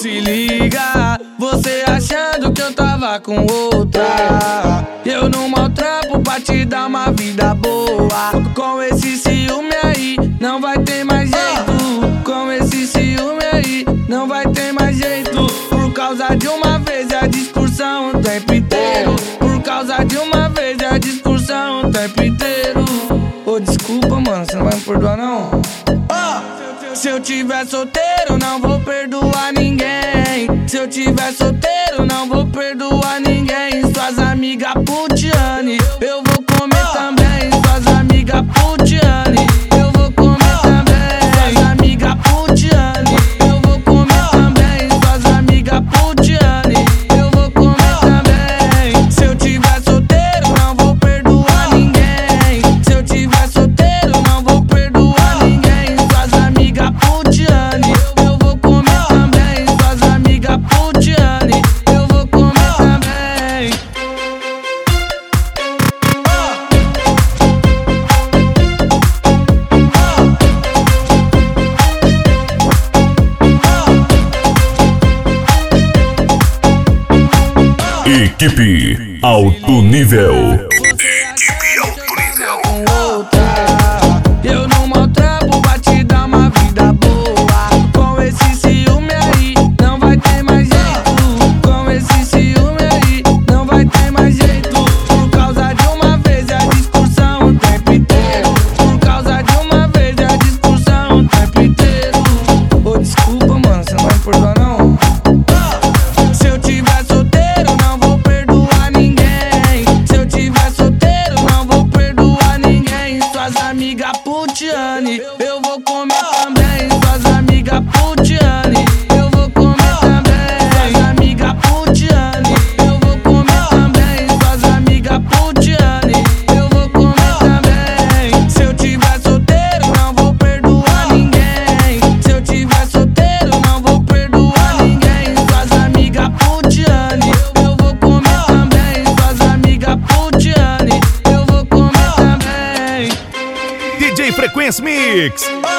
Se liga, você achando que eu tava com outra. Eu não maltrapo pra te dar uma vida boa. Com esse ciúme aí, não vai ter mais jeito. Com esse ciúme aí, não vai ter mais jeito. Por causa de uma vez é a discussão o tempo inteiro. Por causa de uma vez é a discussão o tempo inteiro. Ô, desculpa, mano, você não vai me perdoar, não? Se eu tiver solteiro, não vou perdoar ninguém. Se eu tiver solteiro, não vou perdoar ninguém. Suas amigas putiane, eu vou comer também. Suas amigas putiane, eu vou comer também. Suas amigas putiane, eu vou comer também. Suas amigas putiane, eu vou comer também. Se eu tiver solteiro, não vou perdoar ninguém. Se eu tiver solteiro, não vou perdoar ninguém. Suas amigas putiane, eu vou comer também. Suas amigas putiane, eu vou comer também. Equipe Alto Nível. Equipe Alto Nível. Eu não maltrapo pra te dar uma vida boa. Com esse ciúme aí, não vai ter mais jeito. Com esse ciúme aí, não vai ter mais jeito. Por causa de uma vez é a discussão o tempo inteiro. Por causa de uma vez é a discussão o tempo inteiro. Ô, desculpa, mano, você não vai me perdoar, não? Se eu tiver solteiro, não vou perdoar ninguém. Se eu tiver solteiro, não vou perdoar ninguém. Suas amigas putiane, eu vou comer também. Suas amigas putiane, eu vou comer também. Suas amigas putiane, eu vou comer também. Suas amigas putiane, eu vou comer também. Se eu tiver solteiro, não vou perdoar ninguém. Se eu tiver solteiro, não vou perdoar ninguém. Suas amigas putiane, eu vou comer também. Suas amigas putiane, eu vou comer também. DJ Frequência Mix.